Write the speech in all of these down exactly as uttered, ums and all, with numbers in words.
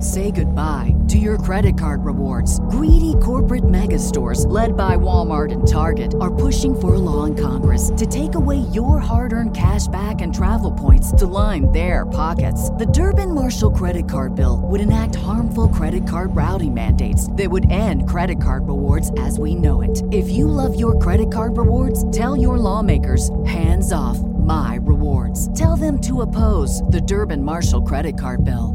Say goodbye to your credit card rewards. Greedy corporate mega stores, led by Walmart and Target, are pushing for a law in Congress to take away your hard-earned cash back and travel points to line their pockets. The Durbin-Marshall credit card bill would enact harmful credit card routing mandates that would end credit card rewards as we know it. If you love your credit card rewards, tell your lawmakers, hands off my rewards. Tell them to oppose the Durbin-Marshall credit card bill.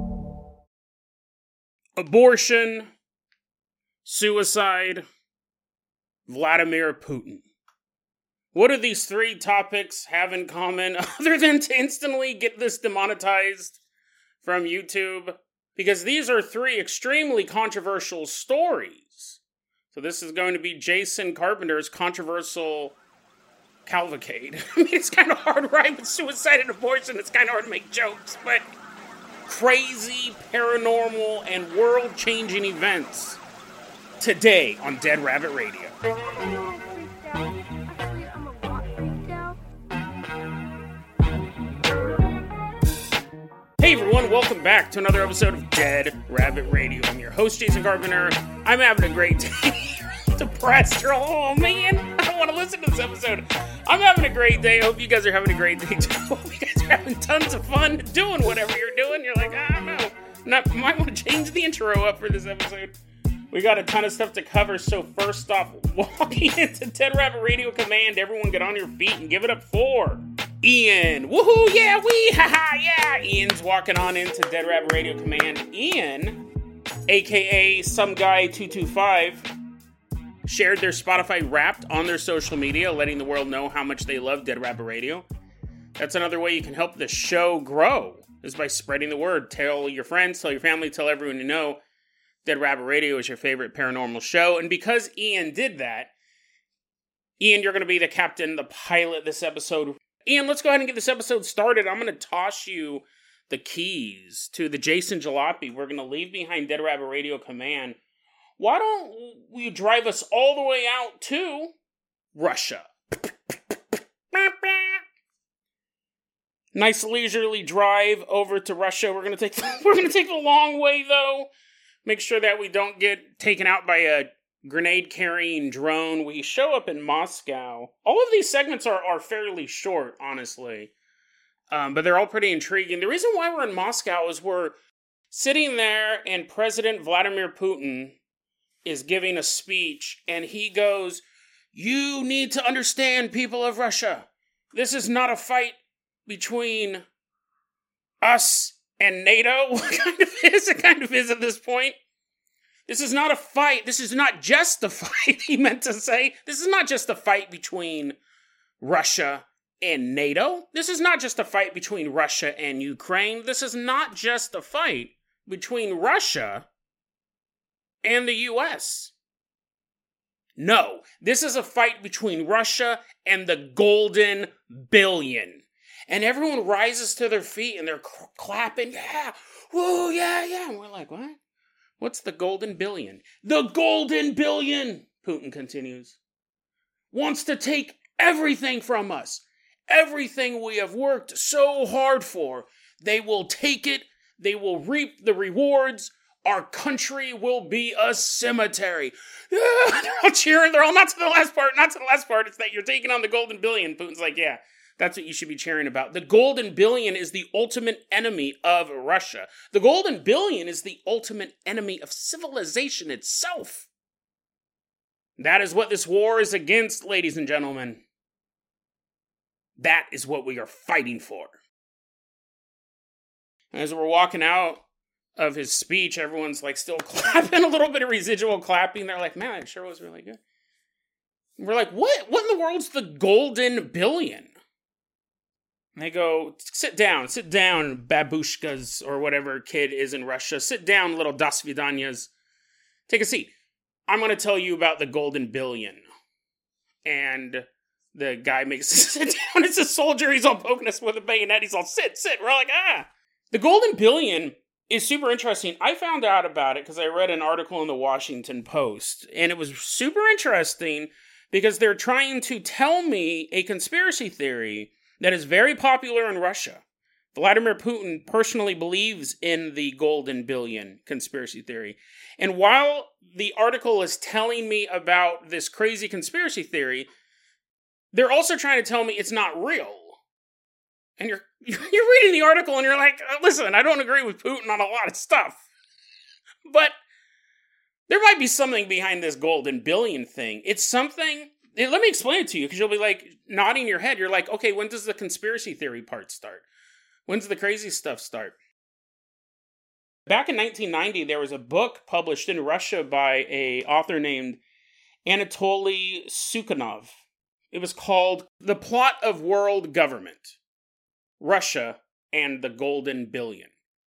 Abortion, suicide, Vladimir Putin. What do these three topics have in common other than to instantly get this demonetized from YouTube? Because these are three extremely controversial stories. So this is going to be Jason Carpenter's controversial cavalcade. I mean, it's kind of hard, right? With suicide and abortion, it's kind of hard to make jokes, but crazy, paranormal, and world-changing events today on Dead Rabbit Radio. Hey everyone, welcome back to another episode of Dead Rabbit Radio. I'm your host, Jason Carpenter. I'm having a great day. Depressed. Oh man, I don't want to listen to this episode. I'm having a great day. I hope you guys are having a great day too. I hope you guys are having tons of fun doing whatever you're doing. You're like, I don't know. Not, might want to change the intro up for this episode. We got a ton of stuff to cover, so first off, walking into Dead Rabbit Radio Command, everyone get on your feet and give it up for Ian. Woohoo, yeah, wee, haha, yeah. Ian's walking on into Dead Rabbit Radio Command. Ian, aka Some Guy two two five, shared their Spotify Wrapped on their social media, letting the world know how much they love Dead Rabbit Radio. That's another way you can help the show grow, is by spreading the word. Tell your friends, tell your family, tell everyone you know Dead Rabbit Radio is your favorite paranormal show. And because Ian did that, Ian, you're going to be the captain, the pilot this episode. Ian, let's go ahead and get this episode started. I'm going to toss you the keys to the Jason Jalopy. We're going to leave behind Dead Rabbit Radio Command. Why don't you drive us all the way out to Russia? Nice leisurely drive over to Russia. We're gonna take we're gonna take the long way though. Make sure that we don't get taken out by a grenade carrying drone. We show up in Moscow. All of these segments are, are fairly short, honestly. Um, but they're all pretty intriguing. The reason why we're in Moscow is we're sitting there and President Vladimir Putin is giving a speech, and he goes, "You need to understand, people of Russia, this is not a fight between us and NATO." What kind of is? It kind of is at this point. This is not a fight. This is not just a fight, he meant to say. This is not just a fight between Russia and NATO. This is not just a fight between Russia and Ukraine. This is not just a fight between Russia and the U S. No, this is a fight between Russia and the Golden Billion. And everyone rises to their feet and they're cl- clapping, yeah, whoa, yeah, yeah. And we're like, what? What's the Golden Billion? The Golden Billion, Putin continues, wants to take everything from us. Everything we have worked so hard for. They will take it. They will reap the rewards. Our country will be a cemetery. Yeah, they're all cheering. They're all, not to the last part, not to the last part. It's that you're taking on the Golden Billion. Putin's like, yeah, that's what you should be cheering about. The Golden Billion is the ultimate enemy of Russia. The Golden Billion is the ultimate enemy of civilization itself. That is what this war is against, ladies and gentlemen. That is what we are fighting for. As we're walking out of his speech, everyone's like still clapping, a little bit of residual clapping. They're like, man, it sure was really good. And we're like, what? What in the world's the Golden Billion? And they go, sit down, sit down, babushkas, or whatever kid is in Russia. Sit down, little dasvidanyas. Take a seat. I'm going to tell you about the Golden Billion. And the guy makes us sit down. It's a soldier. He's all poking us with a bayonet. He's all, sit, sit. We're all like, ah. The Golden Billion is super interesting. I found out about it because I read an article in the Washington Post, and it was super interesting because they're trying to tell me a conspiracy theory that is very popular in Russia, Vladimir Putin personally believes in the golden billion conspiracy theory. And while the article is telling me about this crazy conspiracy theory, they're also trying to tell me it's not real. And you're you're reading the article and you're like, listen, I don't agree with Putin on a lot of stuff. But there might be something behind this golden billion thing. It's something, let me explain it to you, because you'll be like nodding your head. You're like, okay, when does the conspiracy theory part start? When's the crazy stuff start? Back in nineteen ninety, there was a book published in Russia by an author named Anatoly Sukhanov. It was called The Plot of World Government, Russia and the Golden Billion.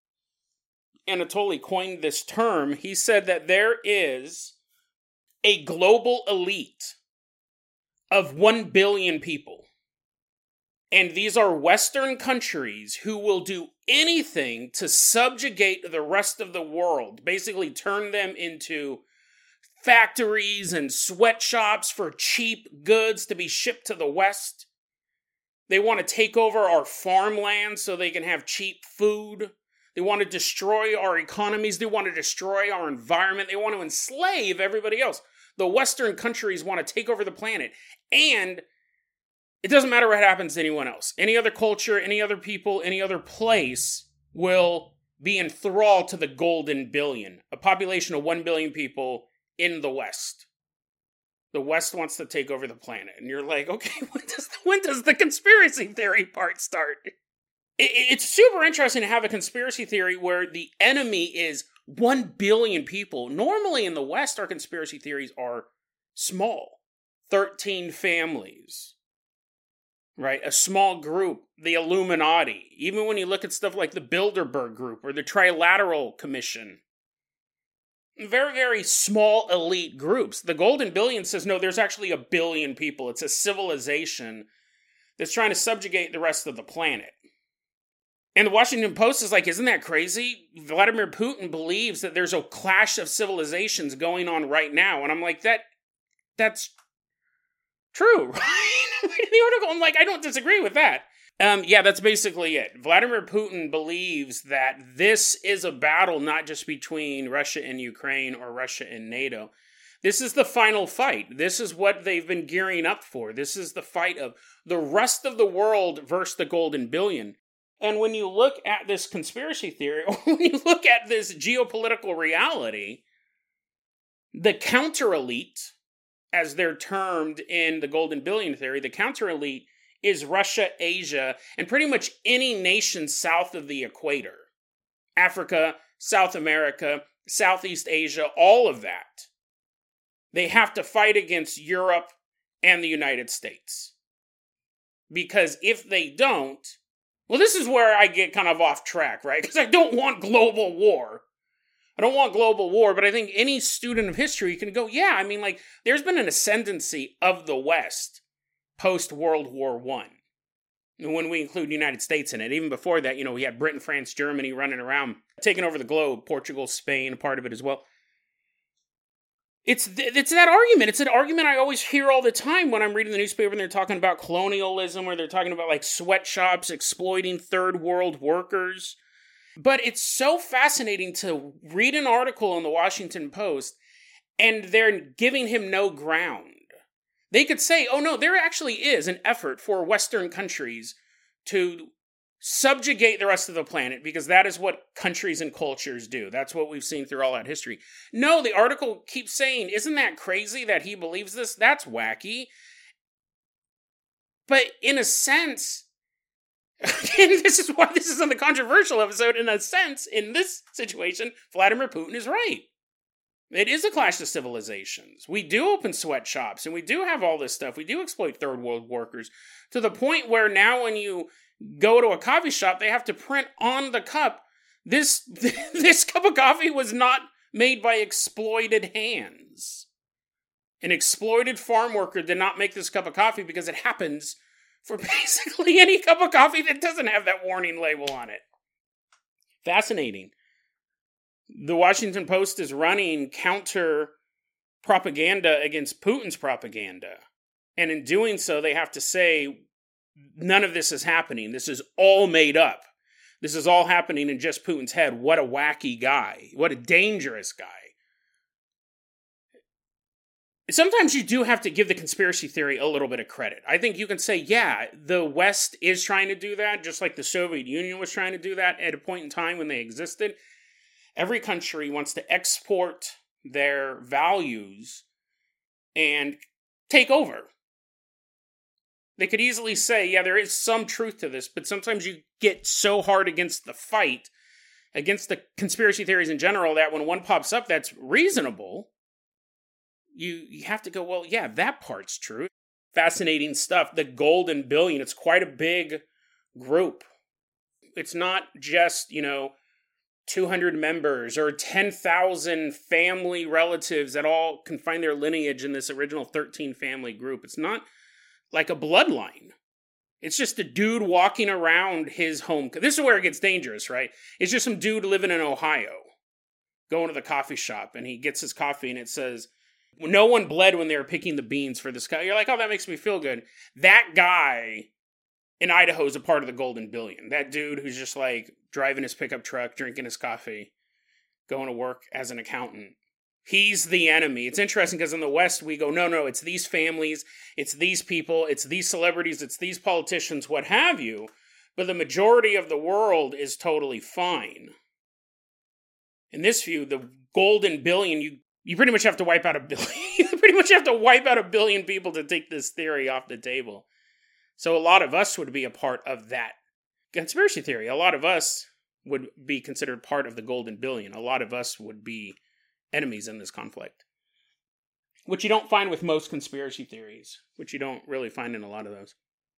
Anatoly coined this term. He said that there is a global elite of one billion people. And these are Western countries who will do anything to subjugate the rest of the world, basically turn them into factories and sweatshops for cheap goods to be shipped to the West. They want to take over our farmland so they can have cheap food. They want to destroy our economies. They want to destroy our environment. They want to enslave everybody else. The Western countries want to take over the planet. And it doesn't matter what happens to anyone else. Any other culture, any other people, any other place will be enthralled to the golden billion. A population of one billion people in the West. The West wants to take over the planet. And you're like, okay, when does the, when does the conspiracy theory part start? It, it's super interesting to have a conspiracy theory where the enemy is one billion people. Normally in the West, our conspiracy theories are small. thirteen families. Right? A small group. The Illuminati. Even when you look at stuff like the Bilderberg Group or the Trilateral Commission. Very, very small elite groups. The Golden Billion says, no, there's actually a billion people. It's a civilization that's trying to subjugate the rest of the planet. And the Washington Post is like, isn't that crazy? Vladimir Putin believes that there's a clash of civilizations going on right now. And I'm like, that, that's true, right? In the article, I'm like, I don't disagree with that. Um, yeah, that's basically it. Vladimir Putin believes that this is a battle not just between Russia and Ukraine or Russia and NATO. This is the final fight. This is what they've been gearing up for. This is the fight of the rest of the world versus the Golden Billion. And when you look at this conspiracy theory, or when you look at this geopolitical reality, the counter-elite, as they're termed in the Golden Billion theory, the counter-elite is Russia, Asia, and pretty much any nation south of the equator. Africa, South America, Southeast Asia, all of that. They have to fight against Europe and the United States. Because if they don't, well, this is where I get kind of off track, right? Because I don't want global war. I don't want global war, but I think any student of history can go, yeah, I mean, like, there's been an ascendancy of the West post-World War One. When we include the United States in it. Even before that, you know, we had Britain, France, Germany running around, taking over the globe. Portugal, Spain, a part of it as well. It's th- it's that argument. It's an argument I always hear all the time when I'm reading the newspaper and they're talking about colonialism, or they're talking about, like, sweatshops exploiting third world workers. But it's so fascinating to read an article in the Washington Post and they're giving him no ground. They could say, oh no, there actually is an effort for Western countries to subjugate the rest of the planet, because that is what countries and cultures do. That's what we've seen through all that history. No, the article keeps saying, isn't that crazy that he believes this? That's wacky. But in a sense, and this is why this is on the controversial episode, in a sense, in this situation, Vladimir Putin is right. It is a clash of civilizations. We do open sweatshops, and we do have all this stuff. We do exploit third world workers, to the point where now when you go to a coffee shop, they have to print on the cup, this, this cup of coffee was not made by exploited hands. An exploited farm worker did not make this cup of coffee, because it happens for basically any cup of coffee that doesn't have that warning label on it. Fascinating. The Washington Post is running counter propaganda against Putin's propaganda. And in doing so, they have to say, none of this is happening. This is all made up. This is all happening in just Putin's head. What a wacky guy. What a dangerous guy. Sometimes you do have to give the conspiracy theory a little bit of credit. I think you can say, yeah, the West is trying to do that, just like the Soviet Union was trying to do that at a point in time when they existed. Every country wants to export their values and take over. They could easily say, yeah, there is some truth to this, but sometimes you get so hard against the fight, against the conspiracy theories in general, that when one pops up that's reasonable, you, you have to go, well, yeah, that part's true. Fascinating stuff. The Golden Billion, it's quite a big group. It's not just, you know, two hundred members or ten thousand family relatives that all can find their lineage in this original thirteen family group. It's not like a bloodline. It's just a dude walking around his home. This is where it gets dangerous, right? It's just some dude living in Ohio, going to the coffee shop, and he gets his coffee and it says, no one bled when they were picking the beans for this guy. You're like, oh, that makes me feel good. That guy in Idaho is a part of the Golden Billion. That dude who's just like driving his pickup truck, drinking his coffee, going to work as an accountant. He's the enemy. It's interesting because in the West we go, no, no, it's these families, it's these people, it's these celebrities, it's these politicians, what have you. But the majority of the world is totally fine. In this view, the Golden Billion, you you pretty much have to wipe out a billion. You pretty much have to wipe out a billion people to take this theory off the table. So a lot of us would be a part of that conspiracy theory. A lot of us would be considered part of the Golden Billion. A lot of us would be enemies in this conflict. Which you don't find with most conspiracy theories. Which you don't really find in a lot of those.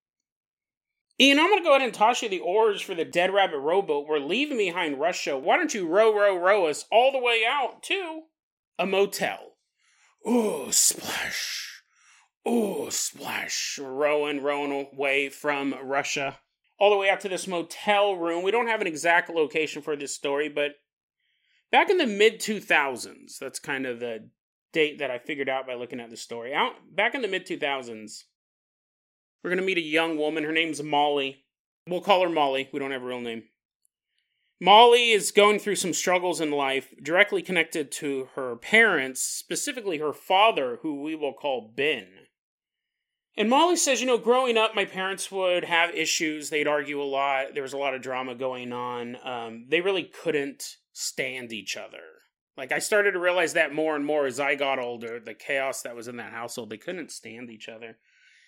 Ian, I'm going to go ahead and toss you the oars for the Dead Rabbit rowboat. We're leaving behind Russia. Why don't you row, row, row us all the way out to a motel? Ooh, splash. Ooh, splash. We're rowing, rowing away from Russia. All the way out to this motel room. We don't have an exact location for this story, but back in the mid two thousands, that's kind of the date that I figured out by looking at the story. Out back in the mid two thousands, we're going to meet a young woman. Her name's Molly. We'll call her Molly. We don't have a real name. Molly is going through some struggles in life directly connected to her parents, specifically her father, who we will call Ben. And Molly says, you know, growing up, my parents would have issues. They'd argue a lot. There was a lot of drama going on. Um, they really couldn't stand each other. Like, I started to realize that more and more as I got older, the chaos that was in that household. They couldn't stand each other.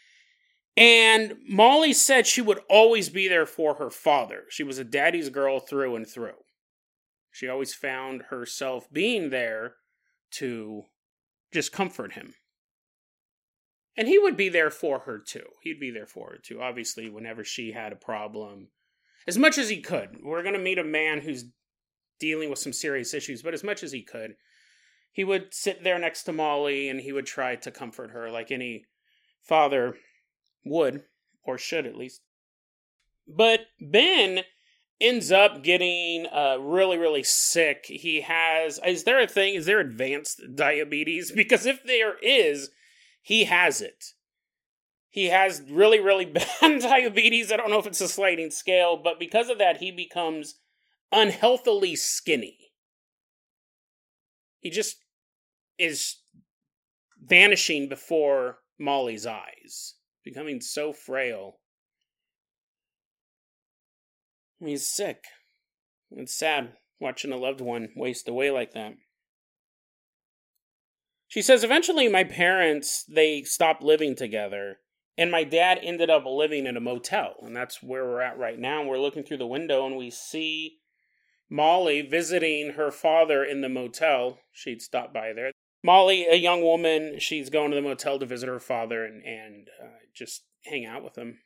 And Molly said she would always be there for her father. She was a daddy's girl through and through. She always found herself being there to just comfort him. And he would be there for her too. He'd be there for her too. Obviously, whenever she had a problem, as much as he could. We're going to meet a man who's dealing with some serious issues, but as much as he could, he would sit there next to Molly and he would try to comfort her like any father would, or should at least. But Ben ends up getting uh, really, really sick. He has, is there a thing, is there advanced diabetes? Because if there is, he has it. He has really, really bad diabetes. I don't know if it's a sliding scale, but because of that, he becomes unhealthily skinny. He just is vanishing before Molly's eyes, becoming so frail. He's sick. It's sad watching a loved one waste away like that. She says, eventually my parents, they stopped living together, and my dad ended up living in a motel, and that's where we're at right now. We're looking through the window, and we see Molly visiting her father in the motel. She'd stopped by there. Molly, a young woman, she's going to the motel to visit her father and, and uh, just hang out with him.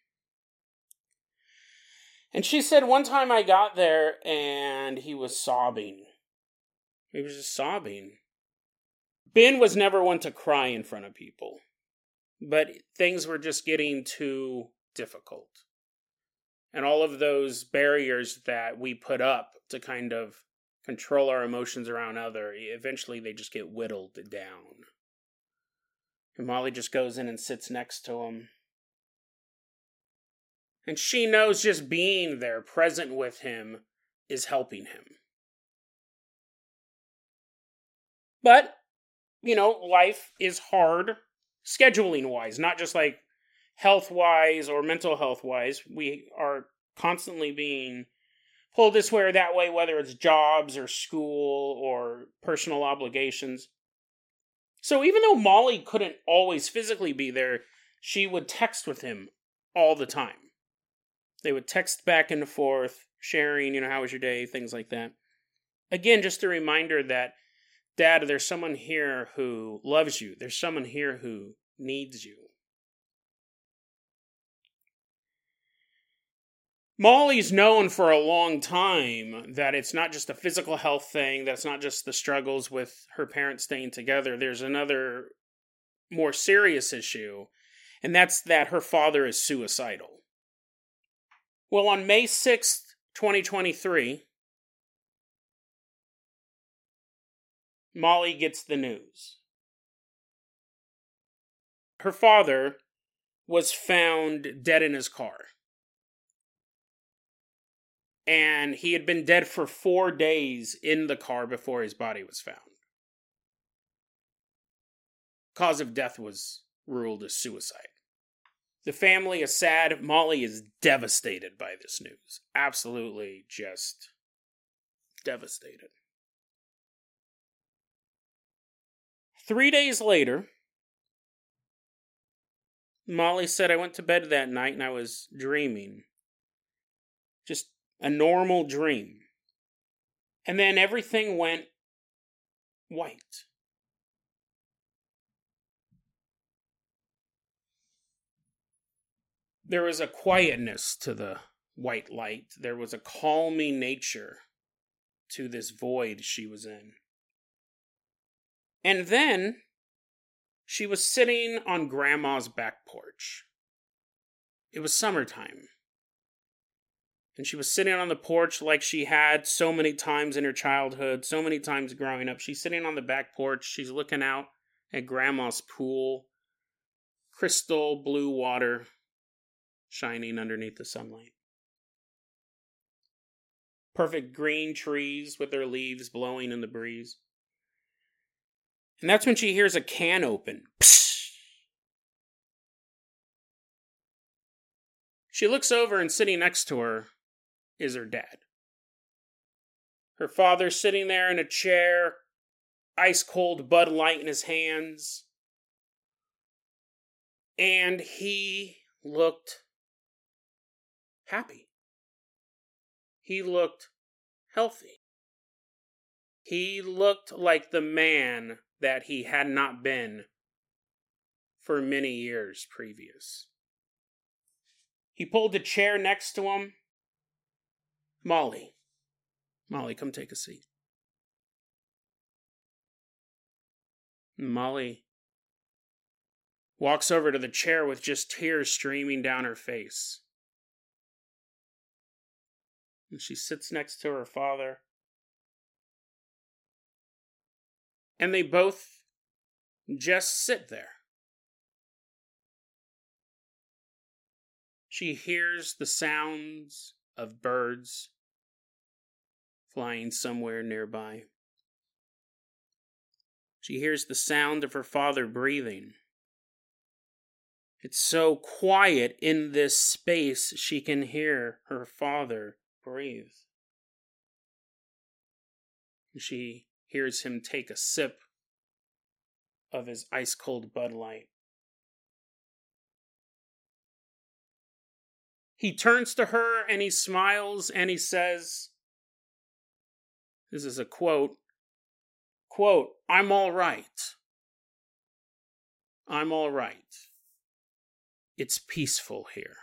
And she said, one time I got there, and he was sobbing. He was just sobbing. Ben was never one to cry in front of people, but things were just getting too difficult. And all of those barriers that we put up to kind of control our emotions around other, eventually they just get whittled down. And Molly just goes in and sits next to him. And she knows just being there, present with him, is helping him. But, you know, life is hard scheduling-wise, not just like health-wise or mental health-wise. We are constantly being pulled this way or that way, whether it's jobs or school or personal obligations. So even though Molly couldn't always physically be there, she would text with him all the time. They would text back and forth, sharing, you know, how was your day, things like that. Again, just a reminder that, Dad, there's someone here who loves you. There's someone here who needs you. Molly's known for a long time that it's not just a physical health thing, that it's not just the struggles with her parents staying together. There's another more serious issue, and that's that her father is suicidal. Well, on May sixth, twenty twenty-three, Molly gets the news. Her father was found dead in his car. And he had been dead for four days in the car before his body was found. Cause of death was ruled as suicide. The family is sad. Molly is devastated by this news. Absolutely just devastated. Three days later, Molly said, I went to bed that night and I was dreaming. Just a normal dream. And then everything went white. There was a quietness to the white light. There was a calming nature to this void she was in. And then she was sitting on Grandma's back porch. It was summertime. And she was sitting on the porch like she had so many times in her childhood, so many times growing up. She's sitting on the back porch. She's looking out at Grandma's pool. Crystal blue water shining underneath the sunlight. Perfect green trees with their leaves blowing in the breeze. And that's when she hears a can open. Psst. She looks over, and sitting next to her is her dad. Her father sitting there in a chair, ice cold Bud Light in his hands. And he looked happy. He looked healthy. He looked like the man that he had not been for many years previous. He pulled a chair next to him. Molly. Molly, come take a seat. Molly walks over to the chair with just tears streaming down her face. And she sits next to her father. And they both just sit there. She hears the sounds of birds flying somewhere nearby. She hears the sound of her father breathing. It's so quiet in this space, she can hear her father breathe. She hears him take a sip of his ice-cold Bud Light. He turns to her and he smiles and he says, this is a quote, quote, I'm all right. I'm all right. It's peaceful here.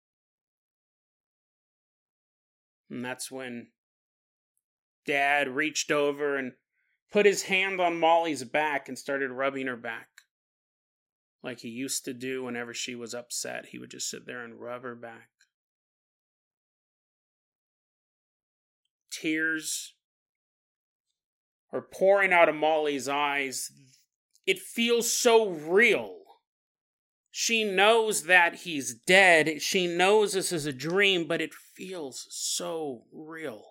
And that's when Dad reached over and put his hand on Molly's back and started rubbing her back. Like he used to do whenever she was upset. He would just sit there and rub her back. Tears are pouring out of Molly's eyes. It feels so real. She knows that he's dead. She knows this is a dream, but it feels so real.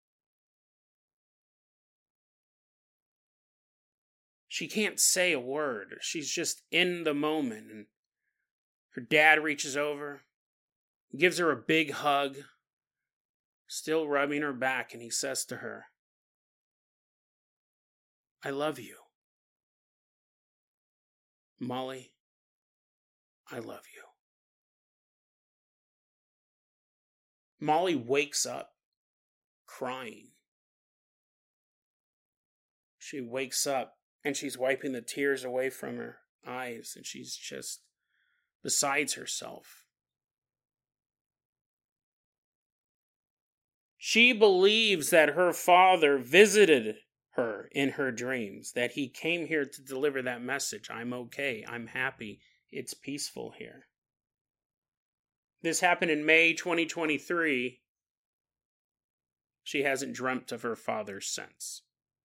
She can't say a word. She's just in the moment. And her dad reaches over, gives her a big hug, still rubbing her back, and he says to her, "I love you. Molly, I love you." Molly wakes up crying. She wakes up and she's wiping the tears away from her eyes, and she's just besides herself. She believes that her father visited her in her dreams, that he came here to deliver that message. I'm okay. I'm happy. It's peaceful here. This happened in May twenty twenty-three. She hasn't dreamt of her father since.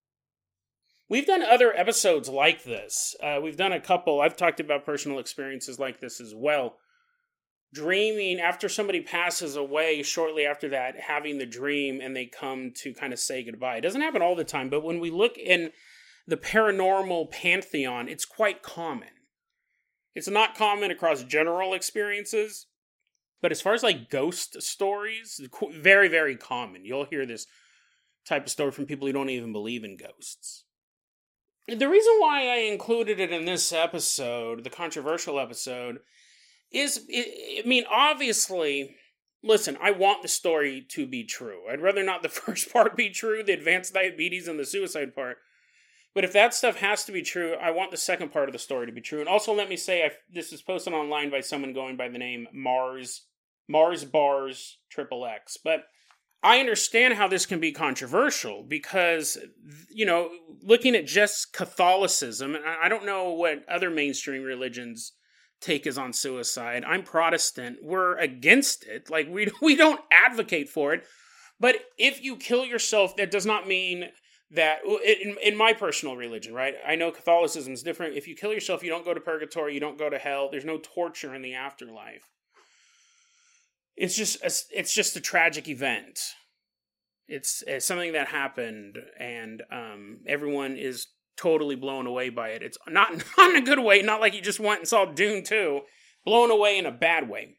We've done other episodes like this. Uh, we've done a couple. I've talked about personal experiences like this as well. Dreaming after somebody passes away, shortly after that, having the dream and they come to kind of say goodbye. It doesn't happen all the time, but when we look in the paranormal pantheon, it's quite common. It's not common across general experiences, but as far as like ghost stories, very, very common. You'll hear this type of story from people who don't even believe in ghosts. The reason why I included it in this episode, the controversial episode, is, I mean, obviously, listen, I want the story to be true. I'd rather not the first part be true, the advanced diabetes and the suicide part. But if that stuff has to be true, I want the second part of the story to be true. And also, let me say, I, this is posted online by someone going by the name Mars, Mars Bars Triple X. But I understand how this can be controversial because, you know, looking at just Catholicism, and I don't know what other mainstream religions take is on suicide. I'm Protestant. We're against it. Like, we we don't advocate for it. But if you kill yourself, that does not mean that, in, in my personal religion, right? I know Catholicism is different. If you kill yourself, you don't go to purgatory, you don't go to hell. There's no torture in the afterlife. It's just a, it's just a tragic event. It's, it's something that happened, and um, everyone is totally blown away by it. It's not, not in a good way, not like you just went and saw Dune two. Blown away in a bad way.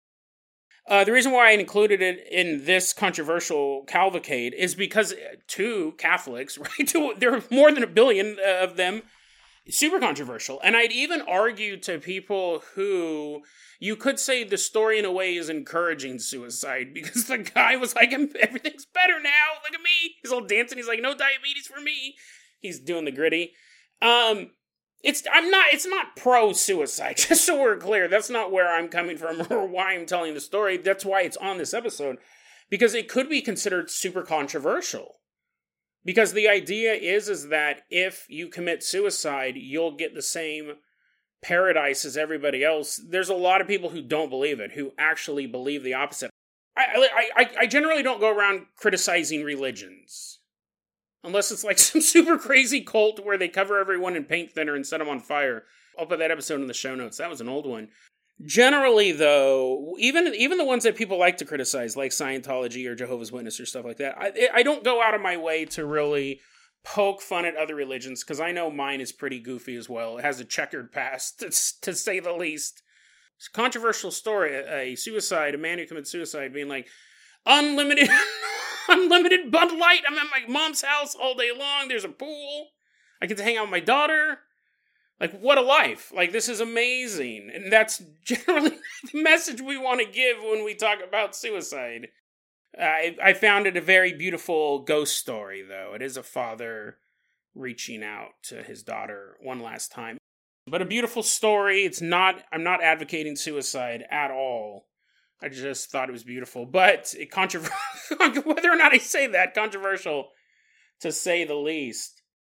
Uh, the reason why I included it in this controversial cavalcade is because two Catholics, right? Two, there are more than a billion of them. Super controversial. And I'd even argue to people who, you could say the story in a way is encouraging suicide, because the guy was like, everything's better now, look at me. He's all dancing, he's like, no diabetes for me. He's doing the gritty. Um, it's, I'm not, it's not pro-suicide, just so we're clear. That's not where I'm coming from or why I'm telling the story. That's why it's on this episode, because it could be considered super controversial. Because the idea is, is that if you commit suicide, you'll get the same paradise as everybody else. There's a lot of people who don't believe it, who actually believe the opposite. I, I, I generally don't go around criticizing religions. Unless it's like some super crazy cult where they cover everyone in paint thinner and set them on fire. I'll put that episode in the show notes. That was an old one. Generally, though, even even the ones that people like to criticize, like Scientology or Jehovah's Witness or stuff like that, I, I don't go out of my way to really poke fun at other religions, because I know mine is pretty goofy as well. It has a checkered past, to, to say the least. It's a controversial story, a, a suicide, a man who committed suicide, being like, unlimited, unlimited Bud Light, I'm at my mom's house all day long, there's a pool, I get to hang out with my daughter. Like, what a life. Like, this is amazing. And that's generally the message we want to give when we talk about suicide. I, I found it a very beautiful ghost story, though. It is a father reaching out to his daughter one last time. But a beautiful story. It's not, I'm not advocating suicide at all. I just thought it was beautiful. But it controversial, whether or not I say that, controversial to say the least.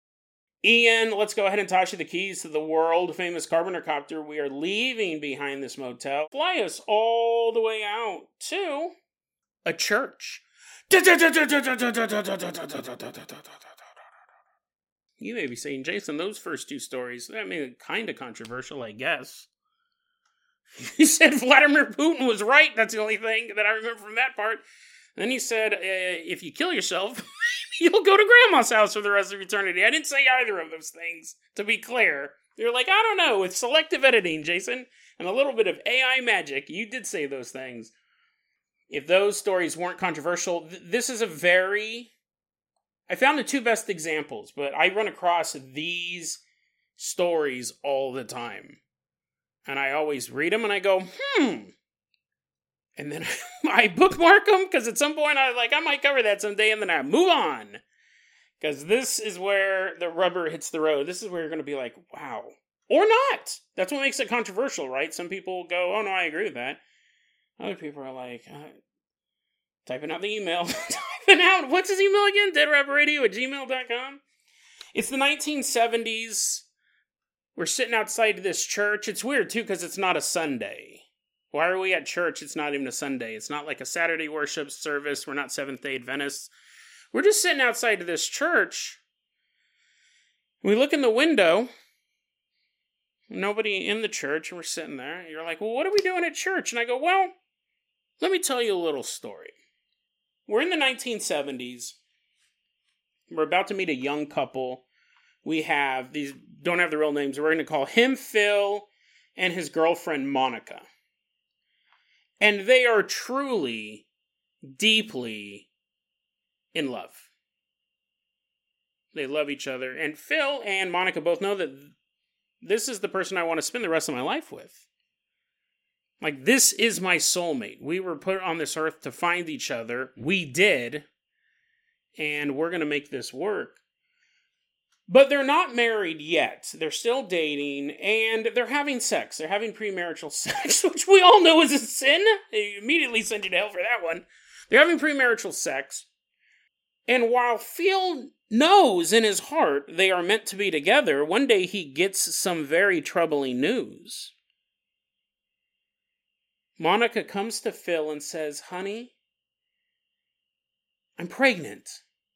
Ian, let's go ahead and toss you the keys to the world-famous Carpenter Copter. We are leaving behind this motel. Fly us all the way out to a church. You may be saying, Jason, those first two stories, I mean, kind of controversial, I guess. He said Vladimir Putin was right. That's the only thing that I remember from that part. Then he said, uh, if you kill yourself, you'll go to grandma's house for the rest of eternity. I didn't say either of those things, to be clear. You're like, I don't know, with selective editing, Jason, and a little bit of A I magic, you did say those things. If those stories weren't controversial, th- this is a very... I found the two best examples, but I run across these stories all the time. And I always read them and I go, hmm. And then I bookmark them because at some point I like, I might cover that someday, and then I move on. Because this is where the rubber hits the road. This is where you're going to be like, wow. Or not. That's what makes it controversial, right? Some people go, oh no, I agree with that. Other people are like, uh, typing out the email. typing out, what's his email again? deadrapperradio at gmail dot com. It's the nineteen seventies. We're sitting outside this church. It's weird, too, because it's not a Sunday. Why are we at church? It's not even a Sunday. It's not like a Saturday worship service. We're not Seventh-day Adventists. We're just sitting outside of this church. We look in the window. Nobody in the church, and we're sitting there. You're like, well, what are we doing at church? And I go, well, let me tell you a little story. We're in the nineteen seventies. We're about to meet a young couple. We have, these don't have the real names. We're going to call him Phil and his girlfriend Monica. And they are truly, deeply in love. They love each other. And Phil and Monica both know that this is the person I want to spend the rest of my life with. Like, this is my soulmate. We were put on this earth to find each other. We did. And we're going to make this work. But they're not married yet. They're still dating, and they're having sex. They're having premarital sex, which we all know is a sin. They immediately send you to hell for that one. They're having premarital sex. And while Phil knows in his heart they are meant to be together, one day he gets some very troubling news. Monica comes to Phil and says, honey, I'm pregnant.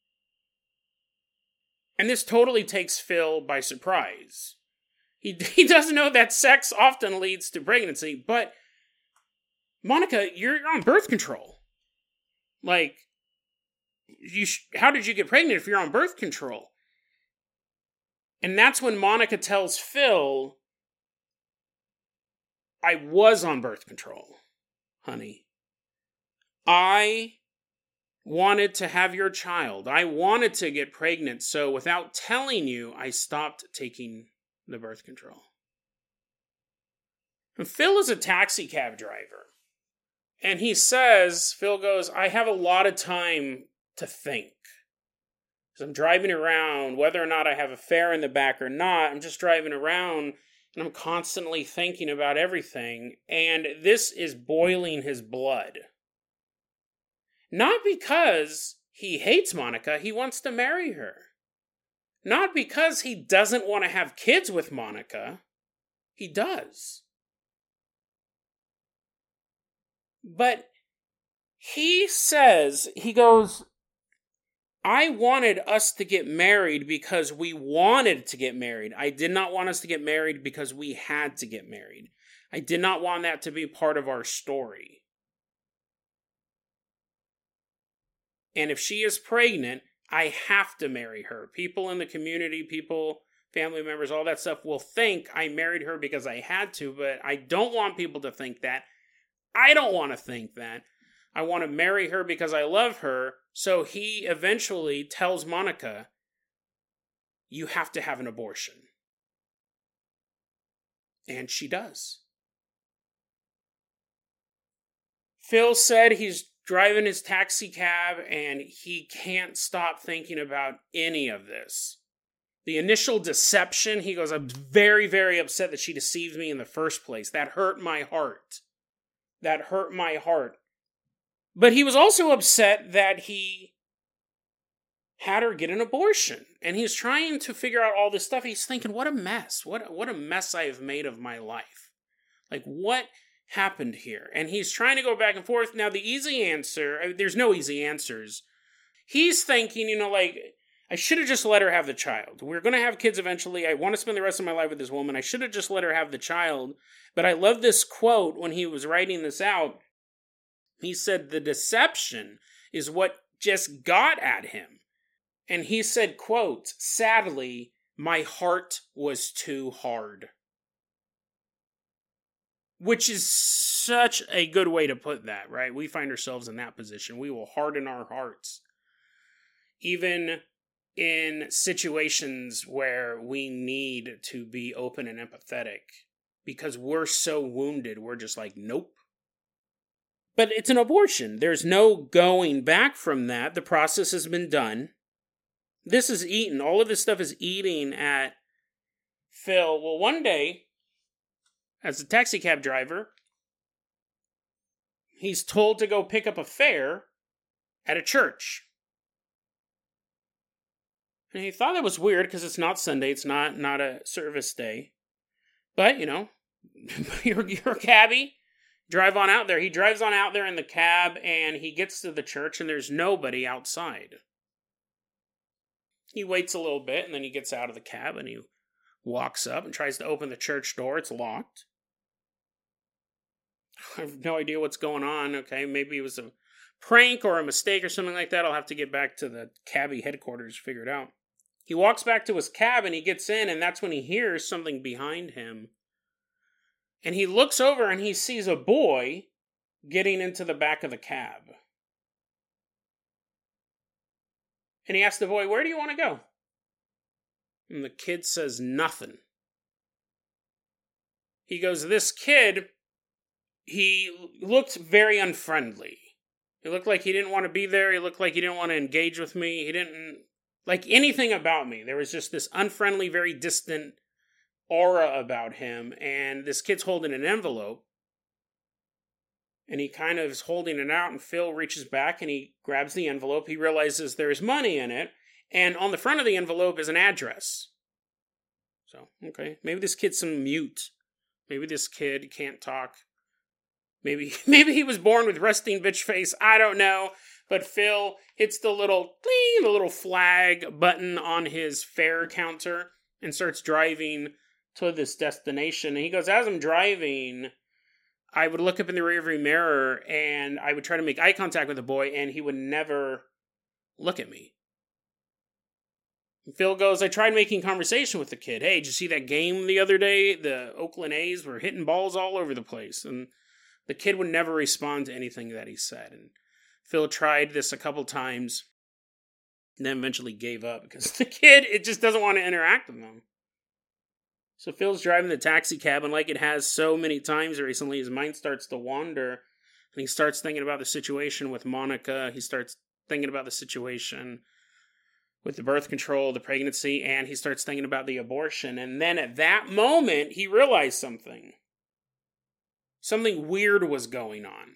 And this totally takes Phil by surprise. He he doesn't know that sex often leads to pregnancy, but Monica, you're on birth control. Like, you sh- how did you get pregnant if you're on birth control? And that's when Monica tells Phil, I was on birth control, honey. I wanted to have your child. I wanted to get pregnant, so without telling you, I stopped taking the birth control. And Phil is a taxi cab driver. And he says, Phil goes, I have a lot of time to think. Because I'm driving around, whether or not I have a fare in the back or not, I'm just driving around and I'm constantly thinking about everything. And this is boiling his blood. Not because he hates Monica, he wants to marry her. Not because he doesn't want to have kids with Monica. He does. But he says, he goes, I wanted us to get married because we wanted to get married. I did not want us to get married because we had to get married. I did not want that to be part of our story. And if she is pregnant, I have to marry her. People in the community, people, family members, all that stuff will think I married her because I had to, but I don't want people to think that. I don't want to think that. I want to marry her because I love her. So he eventually tells Monica, you have to have an abortion. And she does. Phil said he's driving his taxi cab, and he can't stop thinking about any of this. The initial deception, he goes, I'm very, very upset that she deceived me in the first place. That hurt my heart. That hurt my heart. But he was also upset that he had her get an abortion. And he's trying to figure out all this stuff. He's thinking, what a mess. What, what a mess I have made of my life. Like, what happened here? And he's trying to go back and forth. Now, the easy answer, there's no easy answers. He's thinking, you know, like, I should have just let her have the child. We're going to have kids eventually. I want to spend the rest of my life with this woman. I should have just let her have the child. But I love this quote when he was writing this out. He said, the deception is what just got at him. And he said, quote, sadly, my heart was too hard. Which is such a good way to put that, right? We find ourselves in that position. We will harden our hearts. Even in situations where we need to be open and empathetic. Because we're so wounded, we're just like, nope. But it's an abortion. There's no going back from that. The process has been done. This is eating. All of this stuff is eating at Phil. Well, one day, as a taxi cab driver, he's told to go pick up a fare at a church. And he thought that was weird because it's not Sunday. It's not, not a service day. But, you know, you're, you're a cabbie. Drive on out there. He drives on out there in the cab and he gets to the church and there's nobody outside. He waits a little bit and then he gets out of the cab and he walks up and tries to open the church door. It's locked. I have no idea what's going on. Okay, maybe it was a prank or a mistake or something like that. I'll have to get back to the cabbie headquarters to figure it out. He walks back to his cab and he gets in, and that's when he hears something behind him. And he looks over and he sees a boy getting into the back of the cab. And he asks the boy, where do you want to go? And the kid says nothing. He goes, this kid, he looked very unfriendly. He looked like he didn't want to be there. He looked like he didn't want to engage with me. He didn't like anything about me. There was just this unfriendly, very distant aura about him. And this kid's holding an envelope. And he kind of is holding it out. And Phil reaches back and he grabs the envelope. He realizes there's money in it. And on the front of the envelope is an address. So, okay. Maybe this kid's some mute. Maybe this kid can't talk. Maybe maybe he was born with resting bitch face. I don't know. But Phil hits the little ding, the little flag button on his fare counter and starts driving to this destination. And he goes, as I'm driving, I would look up in the rearview mirror and I would try to make eye contact with the boy and he would never look at me. And Phil goes, I tried making conversation with the kid. Hey, did you see that game the other day? The Oakland A's were hitting balls all over the place. And the kid would never respond to anything that he said. And Phil tried this a couple times and then eventually gave up because the kid, it just doesn't want to interact with him. So Phil's driving the taxi cab, and like it has so many times recently, his mind starts to wander and he starts thinking about the situation with Monica. He starts thinking about the situation with the birth control, the pregnancy, and he starts thinking about the abortion. And then at that moment, he realized something. Something weird was going on.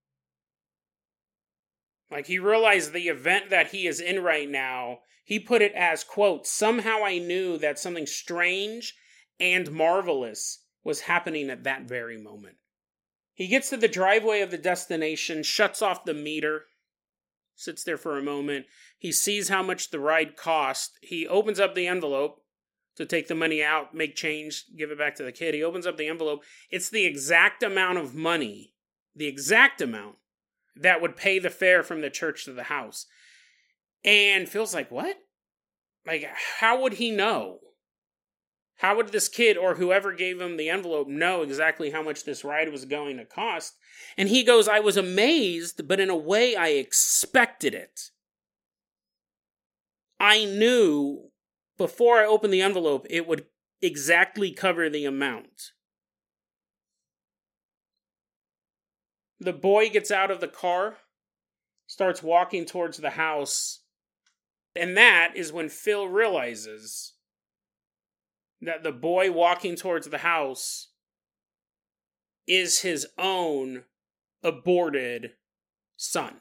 Like, he realized the event that he is in right now, he put it as, quote, somehow I knew that something strange and marvelous was happening at that very moment. He gets to the driveway of the destination, shuts off the meter, sits there for a moment. He sees how much the ride cost. He opens up the envelope to take the money out, make change, give it back to the kid. He opens up the envelope. It's the exact amount of money, the exact amount that would pay the fare from the church to the house. And Phil's like, what? Like, how would he know? How would this kid or whoever gave him the envelope know exactly how much this ride was going to cost? And he goes, I was amazed, but in a way I expected it. I knew before I opened the envelope it would exactly cover the amount. The boy gets out of the car, starts walking towards the house, and that is when Phil realizes that the boy walking towards the house is his own aborted son.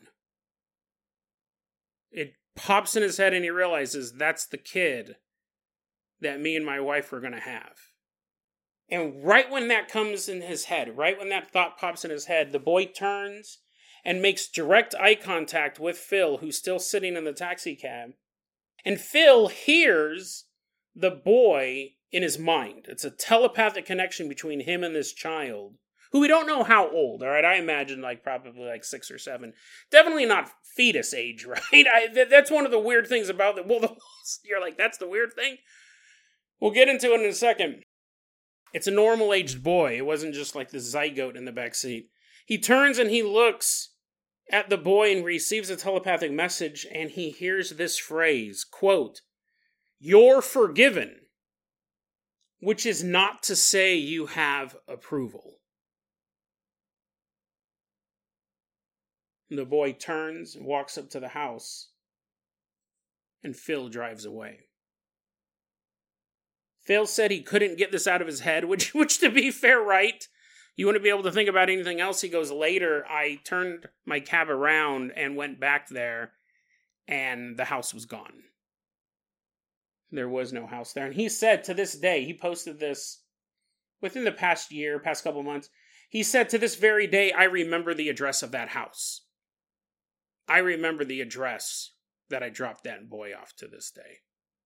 It pops in his head and he realizes that's the kid that me and my wife were going to have. And right when that comes in his head, right when that thought pops in his head, the boy turns and makes direct eye contact with Phil, who's still sitting in the taxi cab. And Phil hears the boy in his mind. It's a telepathic connection between him and this child, who we don't know how old, all right? I imagine like probably like six or seven. Definitely not fetus age, right? I, th- that's one of the weird things about it. Well, the, you're like, that's the weird thing? We'll get into it in a second. It's a normal-aged boy. It wasn't just like this zygote in the backseat. He turns and he looks at the boy and receives a telepathic message, and he hears this phrase, quote, "You're forgiven," which is not to say you have approval. The boy turns and walks up to the house, and Phil drives away. Phil said he couldn't get this out of his head, which, which to be fair, right? You wouldn't be able to think about anything else. He goes, later, I turned my cab around and went back there, and the house was gone. There was no house there. And he said to this day, he posted this within the past year, past couple months. He said to this very day, I remember the address of that house. I remember the address that I dropped that boy off to this day.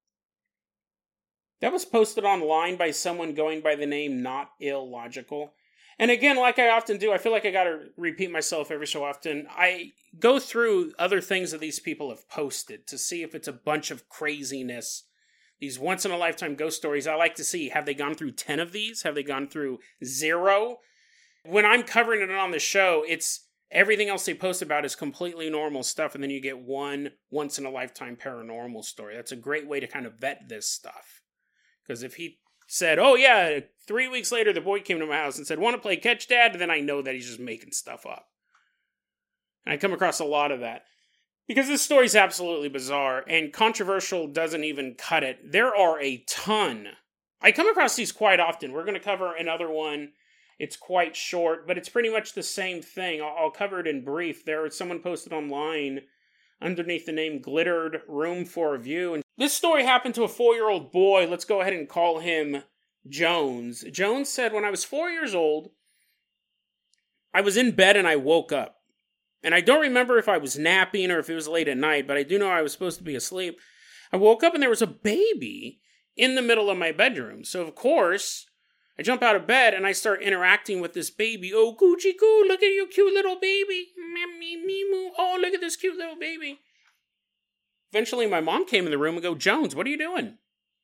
That was posted online by someone going by the name Not Illogical. And again, like I often do, I feel like I gotta repeat myself every so often. I go through other things that these people have posted to see if it's a bunch of craziness. These once-in-a-lifetime ghost stories, I like to see, have they gone through ten of these? Have they gone through zero? When I'm covering it on the show, it's everything else they post about is completely normal stuff, and then you get one once-in-a-lifetime paranormal story. That's a great way to kind of vet this stuff. Because if he said, oh yeah, three weeks later the boy came to my house and said, want to play catch, Dad? Then I know that he's just making stuff up. And I come across a lot of that. Because this story's absolutely bizarre, and controversial doesn't even cut it. There are a ton. I come across these quite often. We're going to cover another one. It's quite short, but it's pretty much the same thing. I'll, I'll cover it in brief. There was someone posted online underneath the name Glittered Room for a View. And this story happened to a four-year-old boy. Let's go ahead and call him Jones. Jones said, when I was four years old, I was in bed and I woke up. And I don't remember if I was napping or if it was late at night, but I do know I was supposed to be asleep. I woke up and there was a baby in the middle of my bedroom. So, of course, I jump out of bed and I start interacting with this baby. Oh, coochie coo, look at your cute little baby. Mammy, me, moo. Oh, look at this cute little baby. Eventually, my mom came in the room and go, Jones, what are you doing?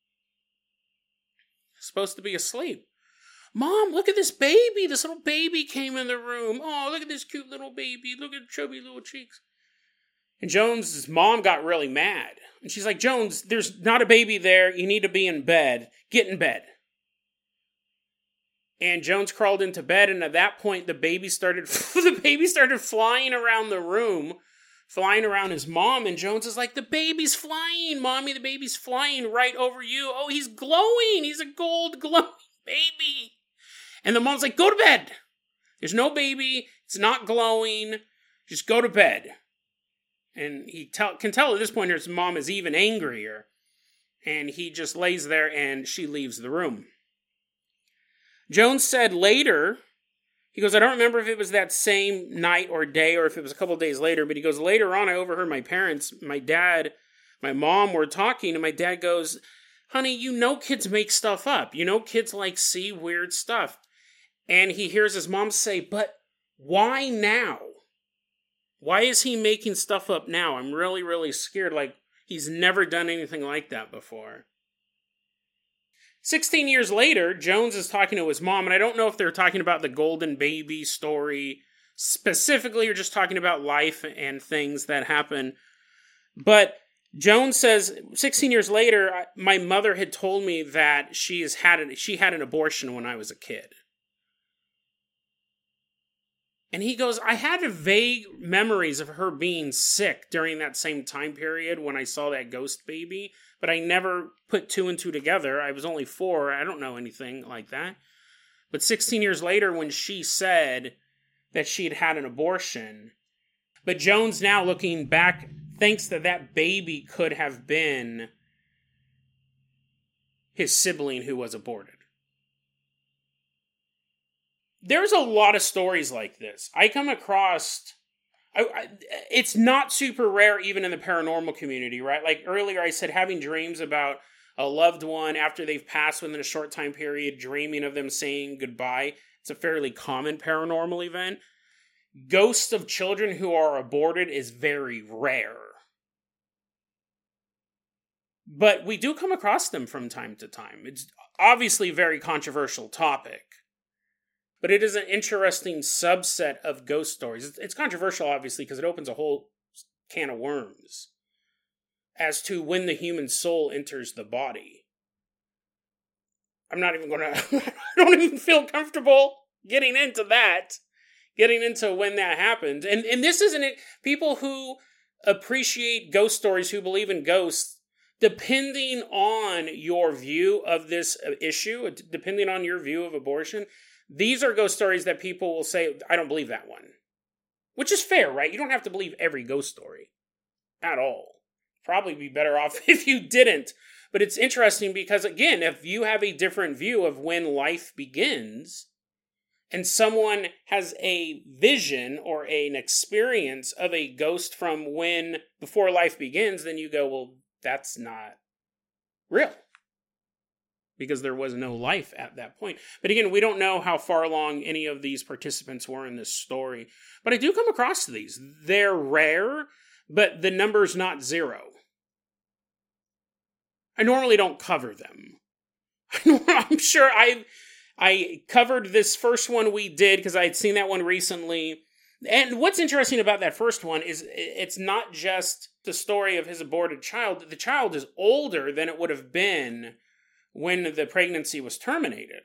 Supposed to be asleep. Mom, look at this baby. This little baby came in the room. Oh, look at this cute little baby. Look at chubby little cheeks. And Jones's mom got really mad. And she's like, Jones, there's not a baby there. You need to be in bed. Get in bed. And Jones crawled into bed, and at that point, the baby started the baby started flying around the room, flying around his mom, and Jones is like, the baby's flying, Mommy, the baby's flying right over you. Oh, he's glowing. He's a gold glowing baby. And the mom's like, go to bed. There's no baby. It's not glowing. Just go to bed. And he tell, can tell at this point his mom is even angrier. And he just lays there and she leaves the room. Jones said later, he goes, I don't remember if it was that same night or day or if it was a couple days later, but he goes, later on I overheard my parents, my dad, my mom were talking, and my dad goes, honey, you know kids make stuff up. You know kids like see weird stuff. And he hears his mom say, but why now? Why is he making stuff up now? I'm really, really scared. Like, he's never done anything like that before. Sixteen years later, Jones is talking to his mom, and I don't know if they're talking about the golden baby story specifically or just talking about life and things that happen. But Jones says, sixteen years later, my mother had told me that she has had an, she had an abortion when I was a kid. And he goes, I had vague memories of her being sick during that same time period when I saw that ghost baby, but I never put two and two together. I was only four. I don't know anything like that. But sixteen years later, when she said that she had had an abortion, but Jones now looking back thinks that that baby could have been his sibling who was aborted. There's a lot of stories like this. I come across, I, I, it's not super rare even in the paranormal community, right? Like earlier I said, having dreams about a loved one after they've passed within a short time period, dreaming of them saying goodbye. It's a fairly common paranormal event. Ghosts of children who are aborted is very rare. But we do come across them from time to time. It's obviously a very controversial topic. But it is an interesting subset of ghost stories. It's, it's controversial, obviously, because it opens a whole can of worms as to when the human soul enters the body. I'm not even going to... I don't even feel comfortable getting into that. Getting into when that happened. And, and this isn't it. People who appreciate ghost stories, who believe in ghosts, depending on your view of this issue, depending on your view of abortion, these are ghost stories that people will say, I don't believe that one. Which is fair, right? You don't have to believe every ghost story. At all. Probably be better off if you didn't. But it's interesting because, again, if you have a different view of when life begins, and someone has a vision or an experience of a ghost from when, before life begins, then you go, well, that's not real. Because there was no life at that point. But again, we don't know how far along any of these participants were in this story. But I do come across these. They're rare, but the number's not zero. I normally don't cover them. I'm sure I I covered this first one we did because I had seen that one recently. And what's interesting about that first one is it's not just the story of his aborted child. The child is older than it would have been when the pregnancy was terminated.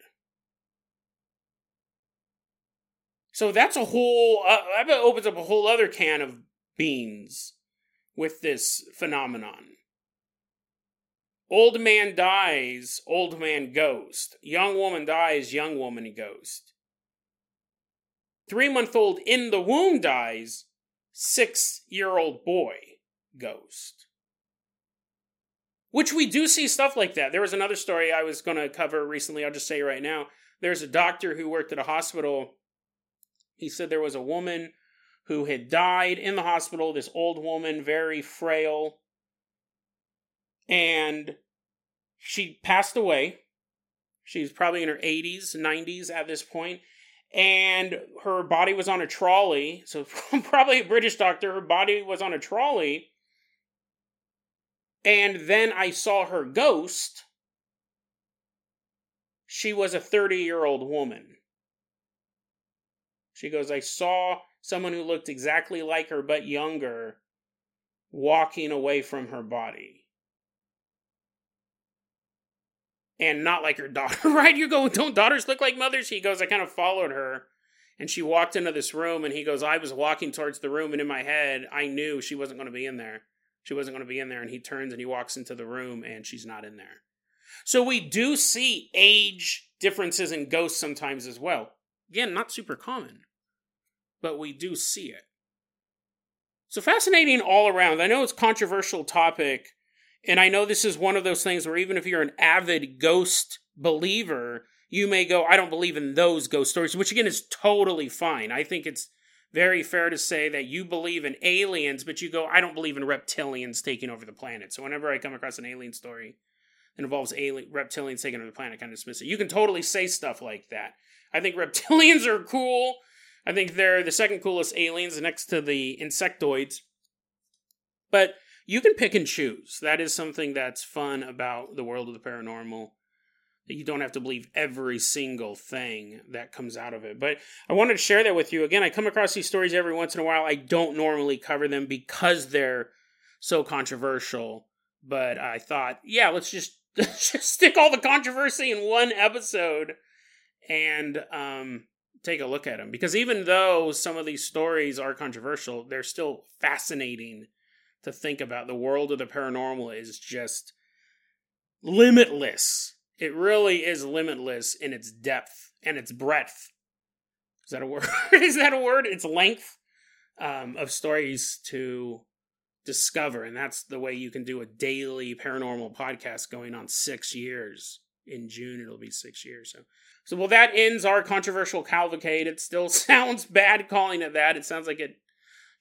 So that's a whole, uh, that opens up a whole other can of beans with this phenomenon. Old man dies, old man ghost. Young woman dies, young woman ghost. Three-month-old in the womb dies, six-year-old boy ghost. Which we do see stuff like that. There was another story I was going to cover recently, I'll just say right now. There's a doctor who worked at a hospital. He said there was a woman who had died in the hospital, this old woman, very frail. And she passed away. She's probably in her eighties, nineties at this point. And her body was on a trolley. So probably a British doctor. Her body was on a trolley. And then I saw her ghost. She was a thirty-year-old woman. She goes, I saw someone who looked exactly like her but younger walking away from her body. And not like her daughter, right? You go, don't daughters look like mothers? He goes, I kind of followed her. And she walked into this room, and he goes, I was walking towards the room, and in my head, I knew she wasn't going to be in there. She wasn't going to be in there, and he turns and he walks into the room, and she's not in there. So we do see age differences in ghosts sometimes as well. Again, not super common, but we do see it. So fascinating all around. I know it's a controversial topic, and I know this is one of those things where even if you're an avid ghost believer, you may go, I don't believe in those ghost stories, which again is totally fine. I think it's very fair to say that you believe in aliens, but you go, I don't believe in reptilians taking over the planet. So whenever I come across an alien story that involves alien, reptilians taking over the planet, I kind of dismiss it. You can totally say stuff like that. I think reptilians are cool. I think they're the second coolest aliens next to the insectoids. But you can pick and choose. That is something that's fun about the world of the paranormal. You don't have to believe every single thing that comes out of it. But I wanted to share that with you. Again, I come across these stories every once in a while. I don't normally cover them because they're so controversial. But I thought, yeah, let's just, just stick all the controversy in one episode and um, take a look at them. Because even though some of these stories are controversial, they're still fascinating to think about. The world of the paranormal is just limitless. It really is limitless in its depth and its breadth. Is that a word? Is that a word? Its length um, of stories to discover. And that's the way you can do a daily paranormal podcast going on six years. In June, it'll be six years. So, so well, that ends our controversial cavalcade. It still sounds bad calling it that. It sounds like it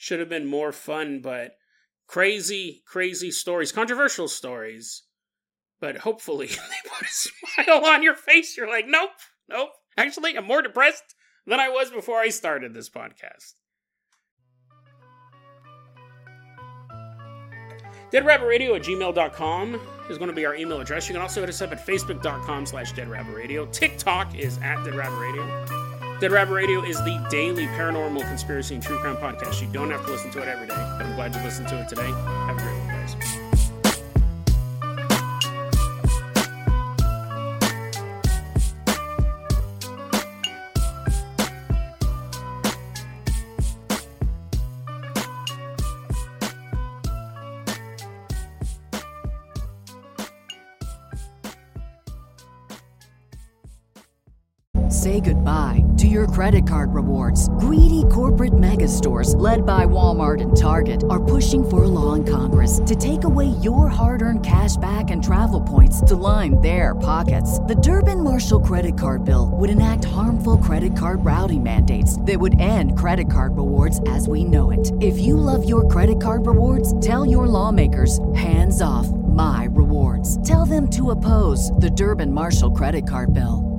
should have been more fun, but crazy, crazy stories, controversial stories. But hopefully they put a smile on your face. You're like, nope, nope. Actually, I'm more depressed than I was before I started this podcast. deadrabbitradio at gmail dot com is going to be our email address. You can also hit us up at facebook.com slash deadrabbitradio. TikTok is at deadrabbitradio. Dead Rabbit Radio is the daily paranormal conspiracy and true crime podcast. You don't have to listen to it every day, but I'm glad you listened to it today. Have a great one, guys. Say goodbye to your credit card rewards. Greedy corporate mega stores, led by Walmart and Target, are pushing for a law in Congress to take away your hard-earned cash back and travel points to line their pockets. The Durbin-Marshall credit card bill would enact harmful credit card routing mandates that would end credit card rewards as we know it. If you love your credit card rewards, tell your lawmakers, hands off my rewards. Tell them to oppose the Durbin-Marshall credit card bill.